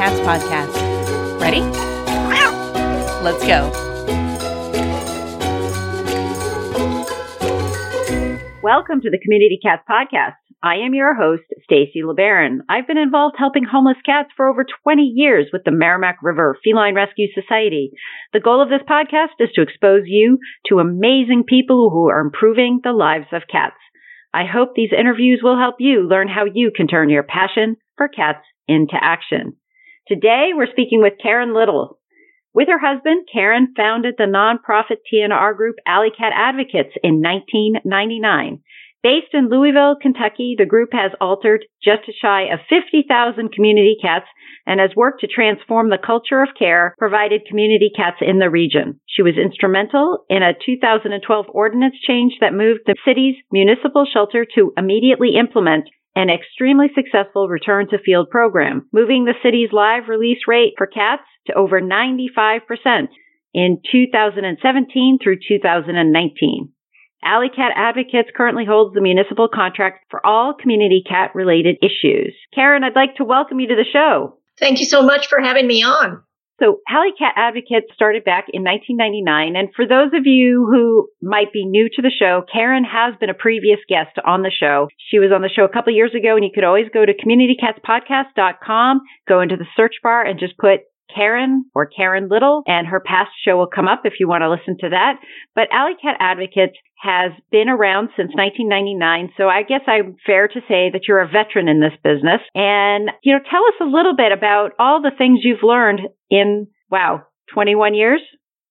Cats podcast. Ready? Let's go. Welcome to the Community Cats podcast. I am your host, Stacy LeBaron. I've been involved helping homeless cats for over 20 years with the Merrimack River Feline Rescue Society. The goal of this podcast is to expose you to amazing people who are improving the lives of cats. I hope these interviews will help you learn how you can turn your passion for cats into action. Today, we're speaking with Karen Little. With her husband, Karen founded the nonprofit TNR group Alley Cat Advocates in 1999. Based in Louisville, Kentucky, the group has altered just shy of 50,000 community cats and has worked to transform the culture of care provided community cats in the region. She was instrumental in a 2012 ordinance change that moved the city's municipal shelter to immediately implement an extremely successful return to field program, moving the city's live release rate for cats to over 95% in 2017 through 2019. Alley Cat Advocates currently holds the municipal contract for all community cat-related issues. Karen, I'd like to welcome you to the show. Thank you so much for having me on. So Alley Cat Advocates started back in 1999. And for those of you who might be new to the show, Karen has been a previous guest on the show. She was on the show a couple of years ago, and you could always go to communitycatspodcast.com, go into the search bar and just put Karen or Karen Little, and her past show will come up if you want to listen to that. But Alley Cat Advocates has been around since 1999, so I guess I'm fair to say that you're a veteran in this business. And, tell us a little bit about all the things you've learned in, 21 years?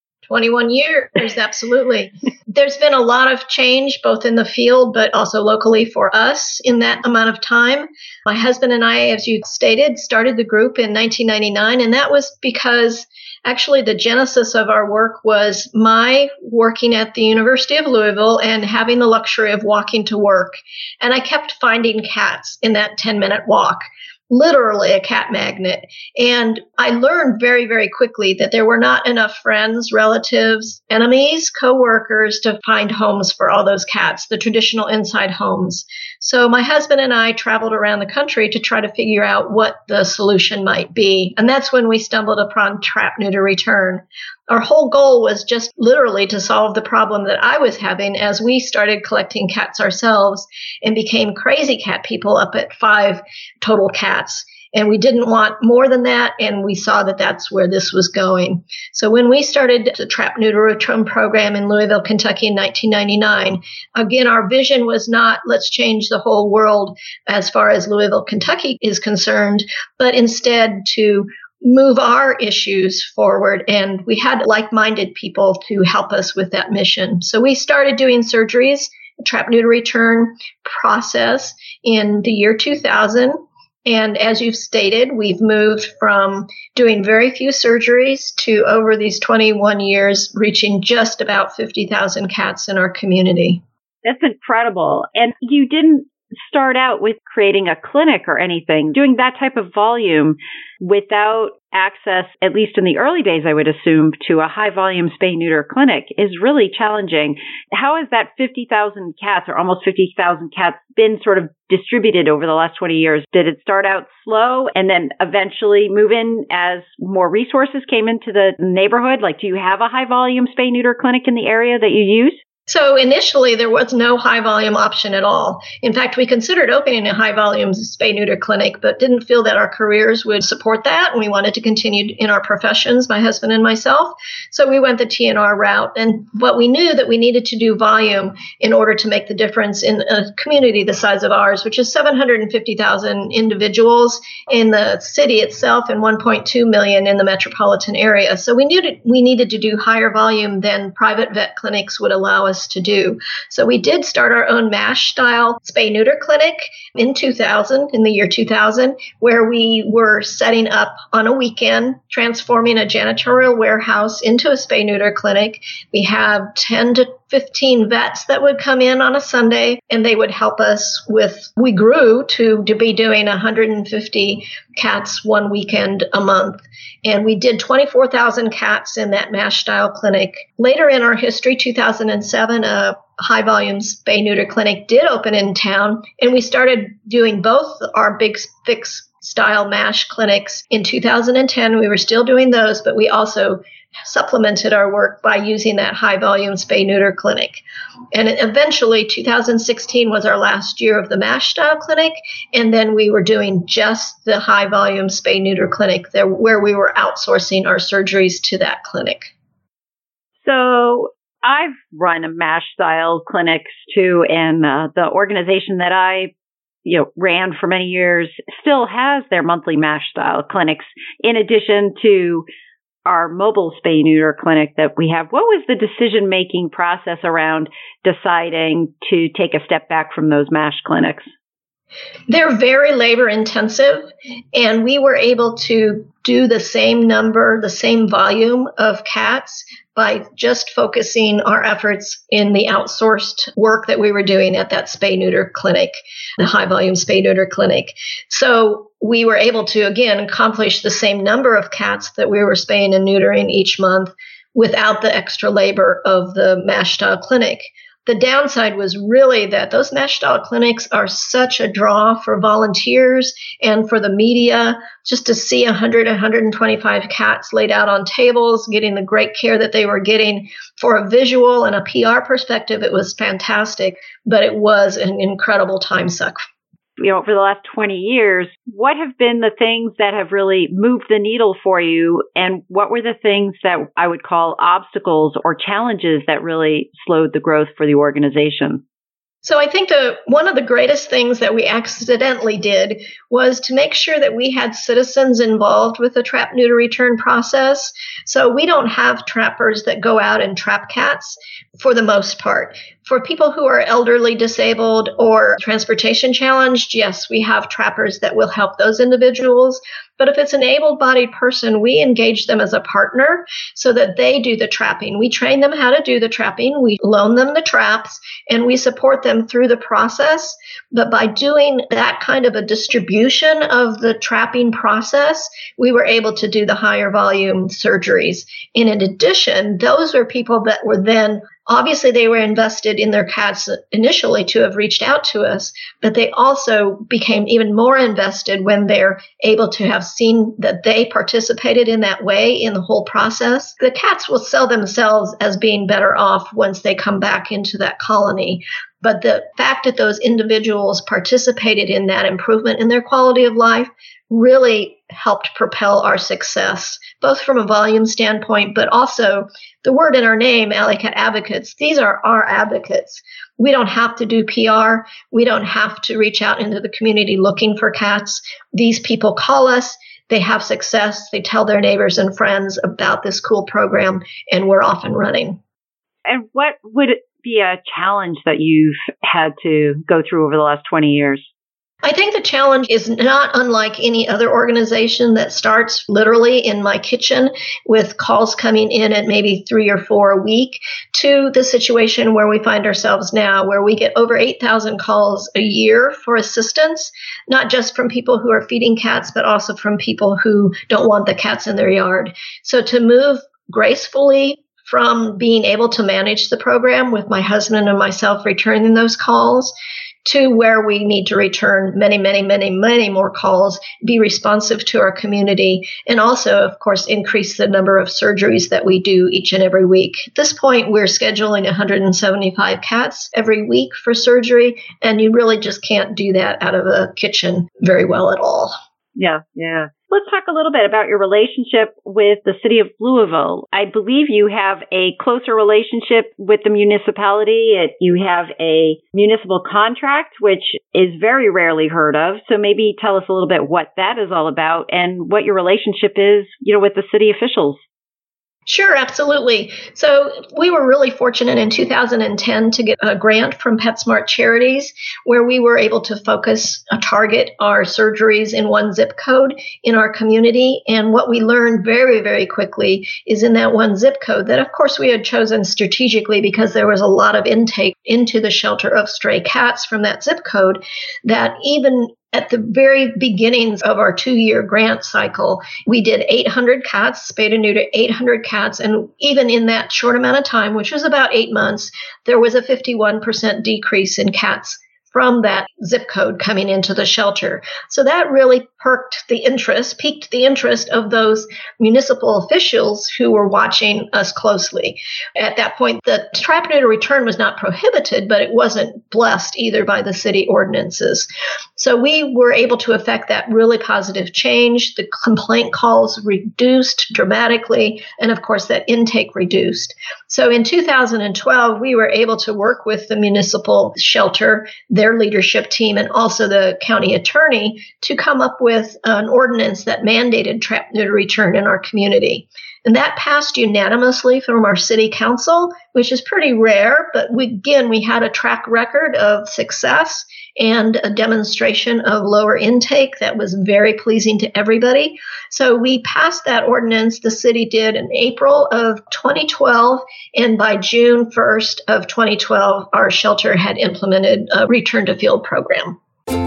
21 years, absolutely. There's been a lot of change, both in the field, but also locally for us in that amount of time. My husband and I, as you stated, started the group in 1999, and that was because actually the genesis of our work was my working at the University of Louisville and having the luxury of walking to work. And I kept finding cats in that 10-minute walk. Literally a cat magnet. And I learned very, very quickly that there were not enough friends, relatives, enemies, coworkers to find homes for all those cats, the traditional inside homes. So my husband and I traveled around the country to try to figure out what the solution might be. And that's when we stumbled upon Trap, Neuter, Return. Our whole goal was just literally to solve the problem that I was having as we started collecting cats ourselves and became crazy cat people up at 5 total cats. And we didn't want more than that, and we saw that that's where this was going. So when we started the Trap, Neuter, Return program in Louisville, Kentucky in 1999, again, our vision was not let's change the whole world as far as Louisville, Kentucky is concerned, but instead to move our issues forward. And we had like-minded people to help us with that mission. So we started doing surgeries, Trap, Neuter, Return process in the year 2000. And as you've stated, we've moved from doing very few surgeries to over these 21 years, reaching just about 50,000 cats in our community. That's incredible. And you didn't start out with creating a clinic or anything. Doing that type of volume without access, at least in the early days, I would assume, to a high-volume spay-neuter clinic is really challenging. How has that 50,000 cats or almost 50,000 cats been sort of distributed over the last 20 years? Did it start out slow and then eventually move in as more resources came into the neighborhood? Like, do you have a high-volume spay-neuter clinic in the area that you use? So initially, there was no high-volume option at all. In fact, we considered opening a high-volume spay-neuter clinic, but didn't feel that our careers would support that, and we wanted to continue in our professions, my husband and myself. So we went the TNR route, but we knew that we needed to do volume in order to make the difference in a community the size of ours, which is 750,000 individuals in the city itself and 1.2 million in the metropolitan area. So we knew we needed to do higher volume than private vet clinics would allow us to do. So we did start our own MASH style spay-neuter clinic in the year 2000, where we were setting up on a weekend, transforming a janitorial warehouse into a spay-neuter clinic. We have 10 to 15 vets that would come in on a Sunday, and they would help us we grew to be doing 150 cats one weekend a month. And we did 24,000 cats in that MASH style clinic. Later in our history, 2007, a high volume spay neuter clinic did open in town, and we started doing both our big fix style MASH clinics. In 2010, we were still doing those, but we also supplemented our work by using that high volume spay neuter clinic. And eventually 2016 was our last year of the MASH style clinic. And then we were doing just the high volume spay neuter clinic there, where we were outsourcing our surgeries to that clinic. So I've run a MASH style clinics too. And the organization that I ran for many years still has their monthly MASH style clinics in addition to our mobile spay neuter clinic that we have. What was the decision-making process around deciding to take a step back from those MASH clinics? They're very labor intensive, and we were able to do the same number, the same volume of cats by just focusing our efforts in the outsourced work that we were doing at that spay neuter clinic, the high volume spay neuter clinic. So we were able to, again, accomplish the same number of cats that we were spaying and neutering each month without the extra labor of the MASH style clinic. The downside was really that those MASH style clinics are such a draw for volunteers and for the media. Just to see 100, 125 cats laid out on tables, getting the great care that they were getting for a visual and a PR perspective, it was fantastic, but it was an incredible time suck. For the last 20 years, what have been the things that have really moved the needle for you? And what were the things that I would call obstacles or challenges that really slowed the growth for the organization? So I think one of the greatest things that we accidentally did was to make sure that we had citizens involved with the trap, neuter, return process. So we don't have trappers that go out and trap cats for the most part. For people who are elderly, disabled, or transportation challenged, yes, we have trappers that will help those individuals. But if it's an able-bodied person, we engage them as a partner so that they do the trapping. We train them how to do the trapping. We loan them the traps, and we support them through the process. But by doing that kind of a distribution of the trapping process, we were able to do the higher volume surgeries. And in addition, those were people that were then obviously, they were invested in their cats initially to have reached out to us, but they also became even more invested when they're able to have seen that they participated in that way in the whole process. The cats will sell themselves as being better off once they come back into that colony. But the fact that those individuals participated in that improvement in their quality of life really helped propel our success, both from a volume standpoint, but also the word in our name, Alley Cat Advocates. These are our advocates. We don't have to do PR. We don't have to reach out into the community looking for cats. These people call us. They have success. They tell their neighbors and friends about this cool program, and we're off and running. And what would be a challenge that you've had to go through over the last 20 years? I think the challenge is not unlike any other organization that starts literally in my kitchen with calls coming in at maybe 3 or 4 a week to the situation where we find ourselves now, where we get over 8,000 calls a year for assistance, not just from people who are feeding cats, but also from people who don't want the cats in their yard. So to move gracefully from being able to manage the program with my husband and myself returning those calls to where we need to return many, many, many, many more calls, be responsive to our community, and also, of course, increase the number of surgeries that we do each and every week. At this point, we're scheduling 175 cats every week for surgery, and you really just can't do that out of a kitchen very well at all. Yeah. Let's talk a little bit about your relationship with the city of Louisville. I believe you have a closer relationship with the municipality. You have a municipal contract, which is very rarely heard of. So maybe tell us a little bit what that is all about and what your relationship is, with the city officials. Sure, absolutely. So we were really fortunate in 2010 to get a grant from PetSmart Charities where we were able to target our surgeries in one zip code in our community. And what we learned very, very quickly is in that one zip code that, of course, we had chosen strategically because there was a lot of intake into the shelter of stray cats from that zip code, that even at the very beginnings of our 2-year grant cycle, we did 800 cats, spayed and neutered 800 cats. And even in that short amount of time, which was about 8 months, there was a 51% decrease in cats from that zip code coming into the shelter. So that really piqued the interest of those municipal officials who were watching us closely. At that point, the trap, neuter, return was not prohibited, but it wasn't blessed either by the city ordinances. So we were able to effect that really positive change. The complaint calls reduced dramatically, and of course, that intake reduced. So in 2012, we were able to work with the municipal shelter, their leadership team, and also the county attorney to come up with an ordinance that mandated trap, neuter, return in our community. And that passed unanimously from our city council, which is pretty rare, but we had a track record of success and a demonstration of lower intake that was very pleasing to everybody. So we passed that ordinance, the city did, in April of 2012, and by June 1st of 2012, our shelter had implemented a return to field program.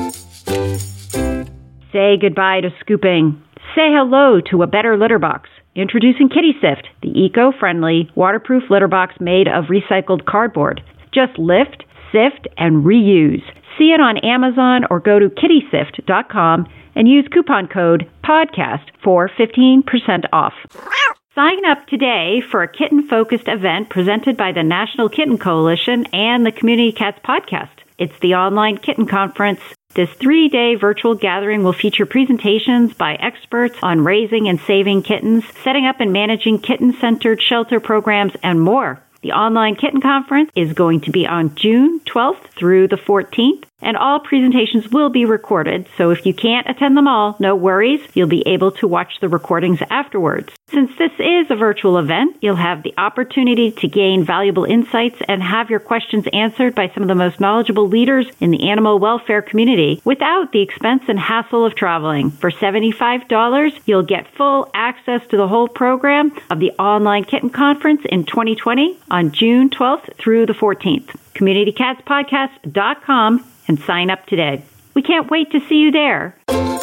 Say goodbye to scooping. Say hello to a better litter box. Introducing Kitty Sift, the eco-friendly, waterproof litter box made of recycled cardboard. Just lift, sift, and reuse. See it on Amazon or go to kittysift.com and use coupon code PODCAST for 15% off. Sign up today for a kitten-focused event presented by the National Kitten Coalition and the Community Cats Podcast. It's the online kitten conference. This 3-day virtual gathering will feature presentations by experts on raising and saving kittens, setting up and managing kitten-centered shelter programs, and more. The online kitten conference is going to be on June 12th through the 14th, and all presentations will be recorded, so if you can't attend them all, no worries, you'll be able to watch the recordings afterwards. Since this is a virtual event, you'll have the opportunity to gain valuable insights and have your questions answered by some of the most knowledgeable leaders in the animal welfare community without the expense and hassle of traveling. For $75, you'll get full access to the whole program of the online kitten conference in 2020 on June 12th through the 14th. CommunityCatsPodcast.com and sign up today. We can't wait to see you there.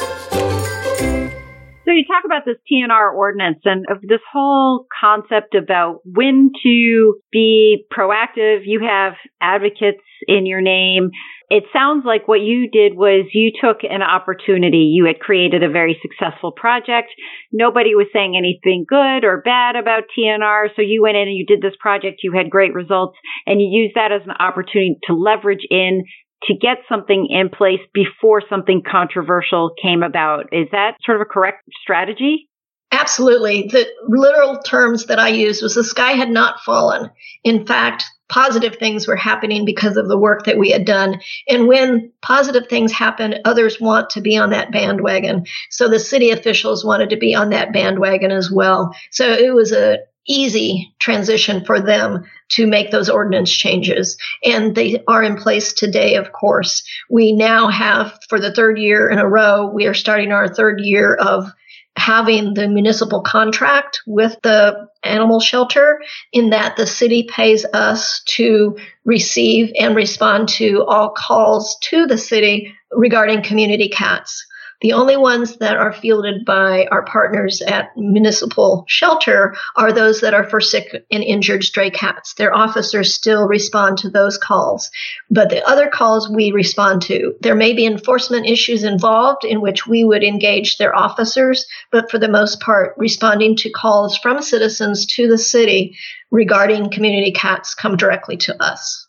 So you talk about this TNR ordinance and of this whole concept about when to be proactive. You have advocates in your name. It sounds like what you did was you took an opportunity. You had created a very successful project. Nobody was saying anything good or bad about TNR. So you went in and you did this project. You had great results and you used that as an opportunity to leverage in to get something in place before something controversial came about. Is that sort of a correct strategy? Absolutely. The literal terms that I used was the sky had not fallen. In fact, positive things were happening because of the work that we had done. And when positive things happen, others want to be on that bandwagon. So the city officials wanted to be on that bandwagon as well. So it was an easy transition for them to make those ordinance changes. And they are in place today, of course. We now have, for the third year in a row, we are starting our third year of having the municipal contract with the animal shelter, in that the city pays us to receive and respond to all calls to the city regarding community cats. The only ones that are fielded by our partners at municipal shelter are those that are for sick and injured stray cats. Their officers still respond to those calls, but the other calls we respond to. There may be enforcement issues involved in which we would engage their officers, but for the most part, responding to calls from citizens to the city regarding community cats come directly to us.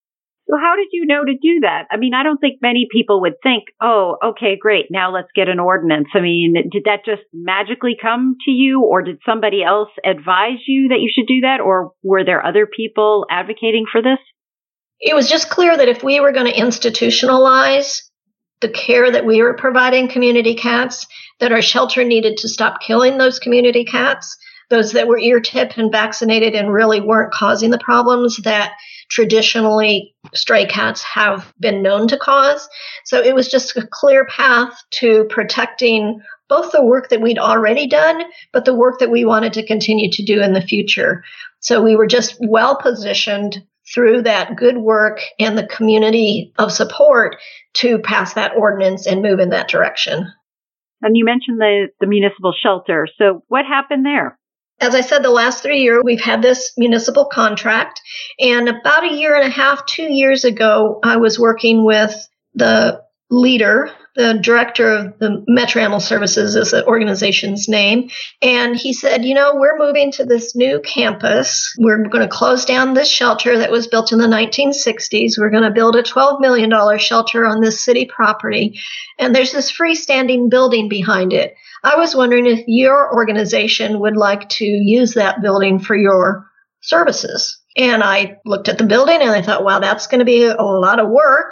So how did you know to do that? I mean, I don't think many people would think, oh, okay, great, now let's get an ordinance. I mean, did that just magically come to you, or did somebody else advise you that you should do that, or were there other people advocating for this? It was just clear that if we were going to institutionalize the care that we were providing community cats, that our shelter needed to stop killing those community cats, those that were ear-tipped and vaccinated and really weren't causing the problems that traditionally stray cats have been known to cause. So it was just a clear path to protecting both the work that we'd already done, but the work that we wanted to continue to do in the future. So we were just well positioned through that good work and the community of support to pass that ordinance and move in that direction. And you mentioned the municipal shelter. So what happened there? As I said, the last 3 years, we've had this municipal contract. And about a year and a half, 2 years ago, I was working with the leader, the director of the Metro Animal Services is the organization's name. And he said, we're moving to this new campus. We're going to close down this shelter that was built in the 1960s. We're going to build a $12 million shelter on this city property. And there's this freestanding building behind it. I was wondering if your organization would like to use that building for your services. And I looked at the building and I thought, wow, that's going to be a lot of work.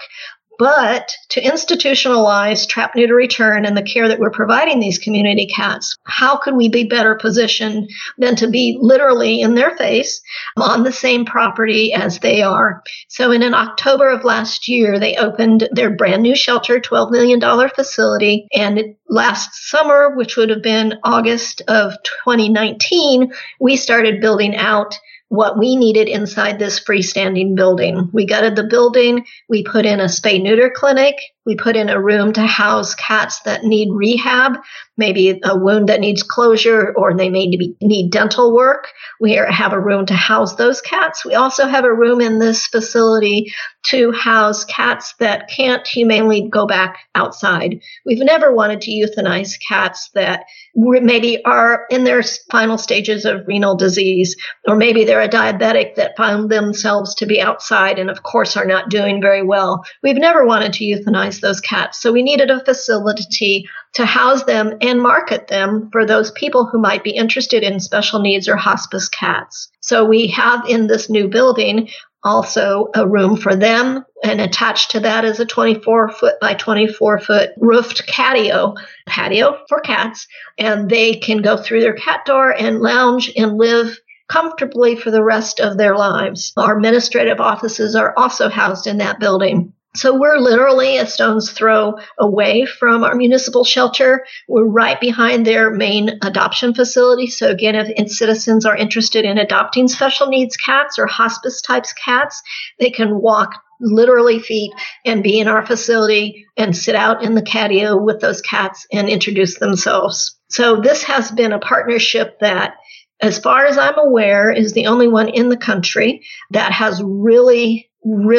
But to institutionalize trap, neuter, return and the care that we're providing these community cats, how could we be better positioned than to be literally in their face on the same property as they are? So in October of last year, they opened their brand new shelter, $12 million facility. And last summer, which would have been August of 2019, we started building out what we needed inside this freestanding building. We gutted the building. We put in a spay-neuter clinic. We put in a room to house cats that need rehab, maybe a wound that needs closure, or they may need dental work. We have a room to house those cats. We also have a room in this facility to house cats that can't humanely go back outside. We've never wanted to euthanize cats that maybe are in their final stages of renal disease, or maybe they're a diabetic that found themselves to be outside and, of course, are not doing very well. We've never wanted to euthanize those cats. So we needed a facility to house them and market them for those people who might be interested in special needs or hospice cats. So we have in this new building also a room for them, and attached to that is a 24-foot by 24-foot roofed patio for cats, and they can go through their cat door and lounge and live comfortably for the rest of their lives. Our administrative offices are also housed in that building. So we're literally a stone's throw away from our municipal shelter. We're right behind their main adoption facility. So again, if citizens are interested in adopting special needs cats or hospice types cats, they can walk literally feet and be in our facility and sit out in the catio with those cats and introduce themselves. So this has been a partnership that, as far as I'm aware, is the only one in the country that has really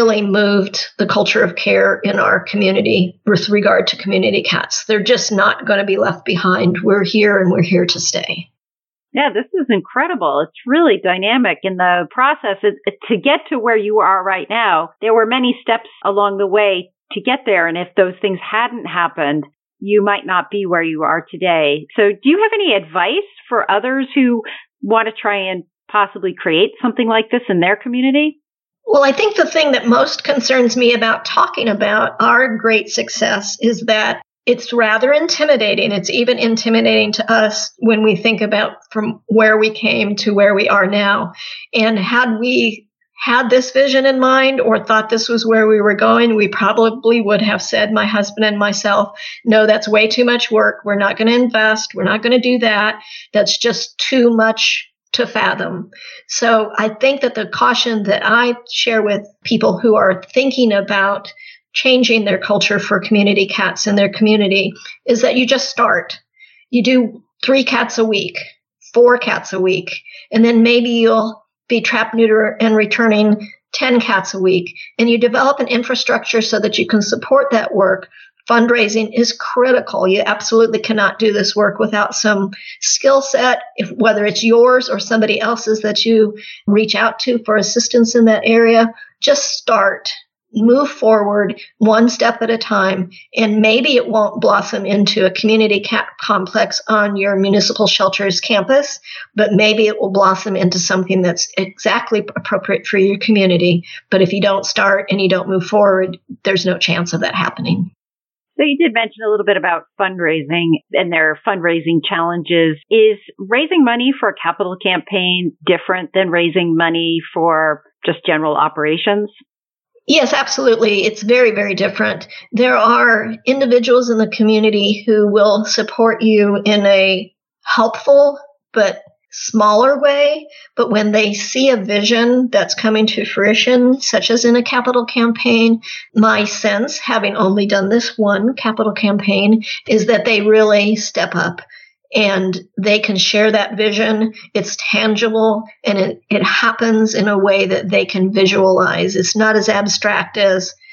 moved the culture of care in our community with regard to community cats. They're just not going to be left behind. We're here and we're here to stay. Yeah, this is incredible. It's really dynamic in the process. To get to where you are right now, there were many steps along the way to get there. And if those things hadn't happened, you might not be where you are today. So do you have any advice for others who want to try and possibly create something like this in their community? Well, I think the thing that most concerns me about talking about our great success is that it's rather intimidating. It's even intimidating to us when we think about from where we came to where we are now. And had we had this vision in mind or thought this was where we were going, we probably would have said, my husband and myself, no, that's way too much work. We're not going to invest. We're not going to do that. That's just too much to fathom. So I think that the caution that I share with people who are thinking about changing their culture for community cats in their community is that you just start. You do 3 cats a week, 4 cats a week, and then maybe you'll be trap, neuter, and returning 10 cats a week. And you develop an infrastructure so that you can support that work. Fundraising is critical. You absolutely cannot do this work without some skill set, whether it's yours or somebody else's that you reach out to for assistance in that area. Just start. Move forward one step at a time, and maybe it won't blossom into a community cat complex on your municipal shelter's campus, but maybe it will blossom into something that's exactly appropriate for your community. But if you don't start and you don't move forward, there's no chance of that happening. So you did mention a little bit about fundraising and their fundraising challenges. Is raising money for a capital campaign different than raising money for just general operations? Yes, absolutely. It's very, very different. There are individuals in the community who will support you in a helpful but smaller way. But when they see a vision that's coming to fruition, such as in a capital campaign, my sense, having only done this one capital campaign, is that they really step up. And they can share that vision. It's tangible, and it happens in a way that they can visualize. It's not as abstract as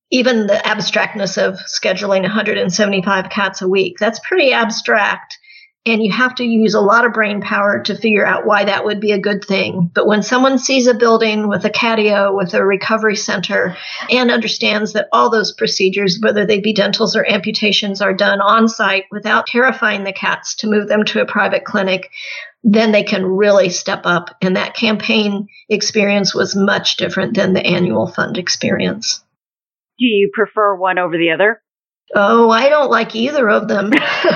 even the abstractness of scheduling 175 cats a week, that's pretty abstract. And you have to use a lot of brain power to figure out why that would be a good thing. But when someone sees a building with a catio, with a recovery center, and understands that all those procedures, whether they be dentals or amputations, are done on site without terrifying the cats to move them to a private clinic, then they can really step up. And that campaign experience was much different than the annual fund experience. Do you prefer one over the other? Oh, I don't like either of them.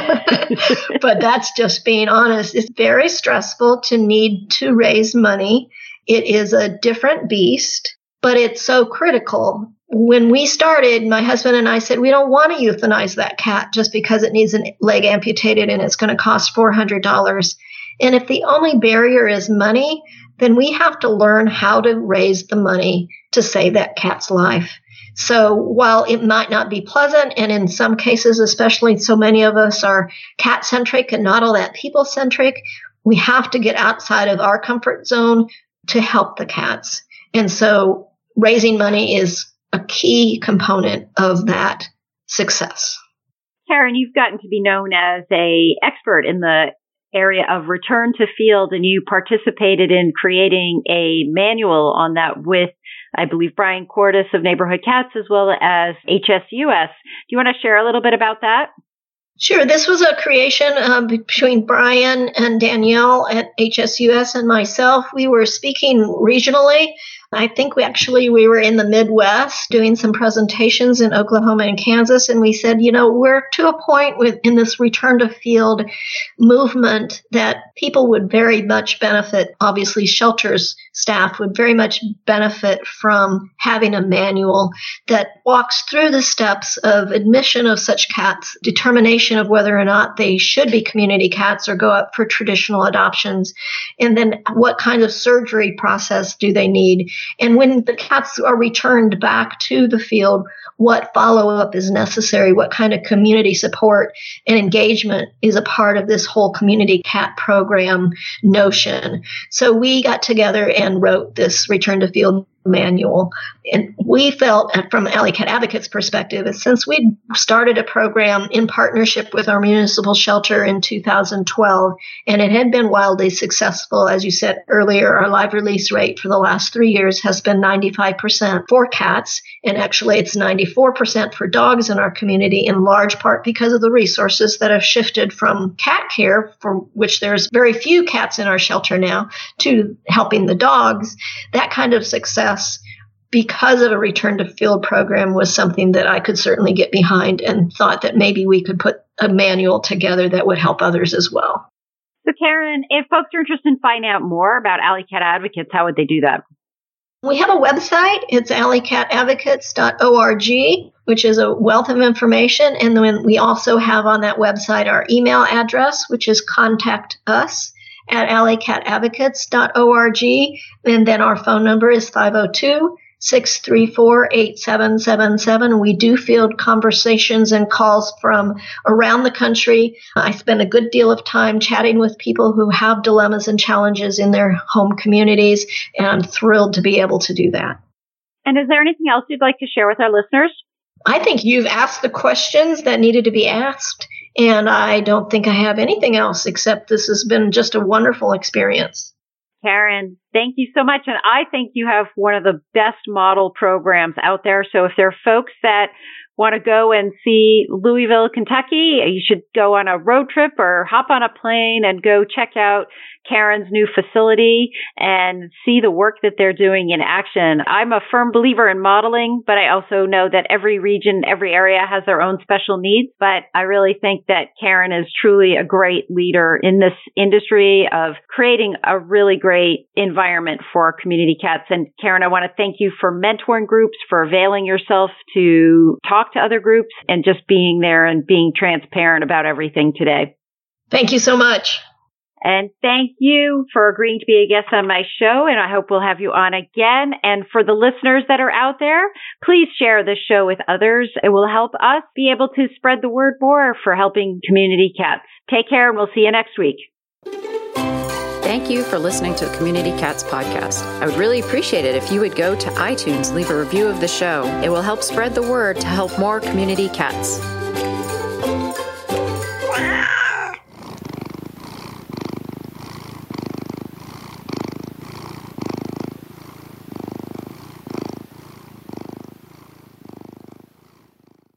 But that's just being honest. It's very stressful to need to raise money. It is a different beast, but it's so critical. When we started, my husband and I said, we don't want to euthanize that cat just because it needs a leg amputated and it's going to cost $400. And if the only barrier is money, then we have to learn how to raise the money to save that cat's life. So while it might not be pleasant, and in some cases, especially so many of us are cat-centric and not all that people-centric, we have to get outside of our comfort zone to help the cats. And so raising money is a key component of that success. Karen, you've gotten to be known as an expert in the area of return to field, and you participated in creating a manual on that with, I believe, Brian Cordes of Neighborhood Cats, as well as HSUS. Do you want to share a little bit about that? Sure. This was a creation between Brian and Danielle at HSUS and myself. We were speaking regionally. I think we were in the Midwest doing some presentations in Oklahoma and Kansas, and we said, we're to a point in this return to field movement that people would very much benefit. Obviously, shelters staff would very much benefit from having a manual that walks through the steps of admission of such cats, determination of whether or not they should be community cats or go up for traditional adoptions, and then what kind of surgery process do they need. And when the cats are returned back to the field, what follow-up is necessary, what kind of community support and engagement is a part of this whole community cat program notion. So we got together and wrote this return to field manual. And we felt, from Alley Cat Advocates' perspective, since we started a program in partnership with our municipal shelter in 2012, and it had been wildly successful, as you said earlier, our live release rate for the last 3 years has been 95% for cats, and actually it's 94% for dogs in our community, in large part because of the resources that have shifted from cat care, for which there's very few cats in our shelter now, to helping the dogs. That kind of success, because of a return to field program, was something that I could certainly get behind, and thought that maybe we could put a manual together that would help others as well. So Karen, if folks are interested in finding out more about Alley Cat Advocates, how would they do that? We have a website. It's alleycatadvocates.org, which is a wealth of information. And then we also have on that website our email address, which is contactus@alleycatadvocates.org. And then our phone number is 502-634-8777. We do field conversations and calls from around the country. I spend a good deal of time chatting with people who have dilemmas and challenges in their home communities, and I'm thrilled to be able to do that. And is there anything else you'd like to share with our listeners? I think you've asked the questions that needed to be asked, and I don't think I have anything else, except this has been just a wonderful experience. Karen, thank you so much. And I think you have one of the best model programs out there. So if there are folks that want to go and see Louisville, Kentucky, you should go on a road trip or hop on a plane and go check out Karen's new facility and see the work that they're doing in action. I'm a firm believer in modeling, but I also know that every region, every area has their own special needs. But I really think that Karen is truly a great leader in this industry of creating a really great environment for our community cats. And Karen, I want to thank you for mentoring groups, for availing yourself to talk to other groups, and just being there and being transparent about everything today. Thank you so much. And thank you for agreeing to be a guest on my show, and I hope we'll have you on again. And for the listeners that are out there, please share this show with others. It will help us be able to spread the word more for helping community cats. Take care, and we'll see you next week. Thank you for listening to the Community Cats podcast. I would really appreciate it if you would go to iTunes and leave a review of the show. It will help spread the word to help more community cats.